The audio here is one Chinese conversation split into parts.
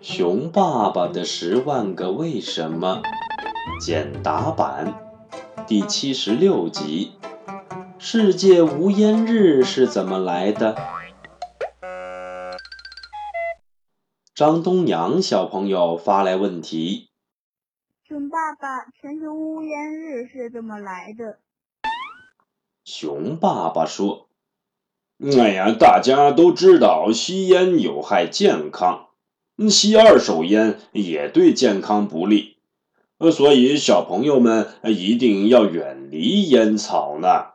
熊爸爸的10万个为什么简答版第76集，世界无烟日是怎么来的？张东阳小朋友发来问题： 熊爸爸，全球无烟日是怎么来的？ 熊爸爸说：哎呀，大家都知道吸烟有害健康，吸二手烟也对健康不利，所以小朋友们一定要远离烟草呢。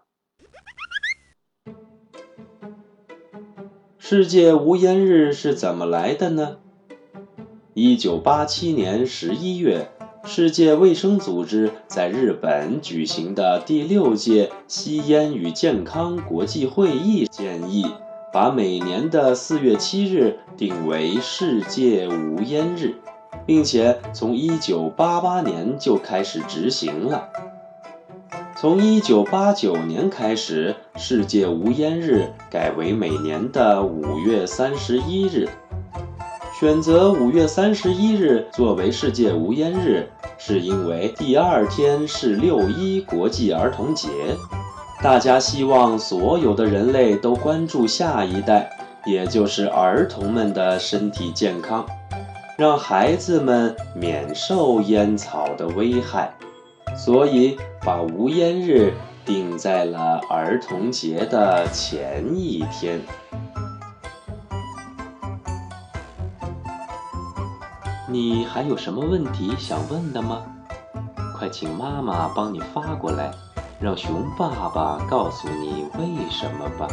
世界无烟日是怎么来的呢？1987年11月，世界卫生组织在日本举行的第6届吸烟与健康国际会议建议，把每年的4月7日定为世界无烟日，并且从1988年就开始执行了。从1989年开始，世界无烟日改为每年的5月31日。选择5月31日作为世界无烟日，是因为第2天是6·1国际儿童节，大家希望所有的人类都关注下一代，也就是儿童们的身体健康，让孩子们免受烟草的危害，所以把无烟日定在了儿童节的前一天。你还有什么问题想问的吗？快请妈妈帮你发过来，让熊爸爸告诉你为什么吧。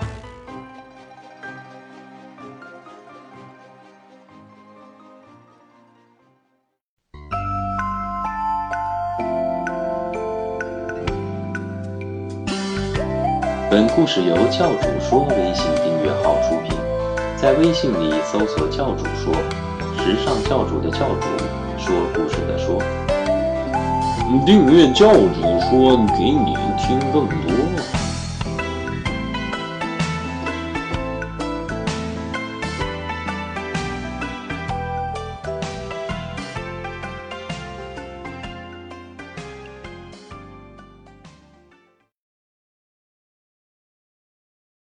本故事由教主说微信订阅号出品，在微信里搜索教主说，时尚教主的教主，说故事的说。订阅教主说，给你听更多。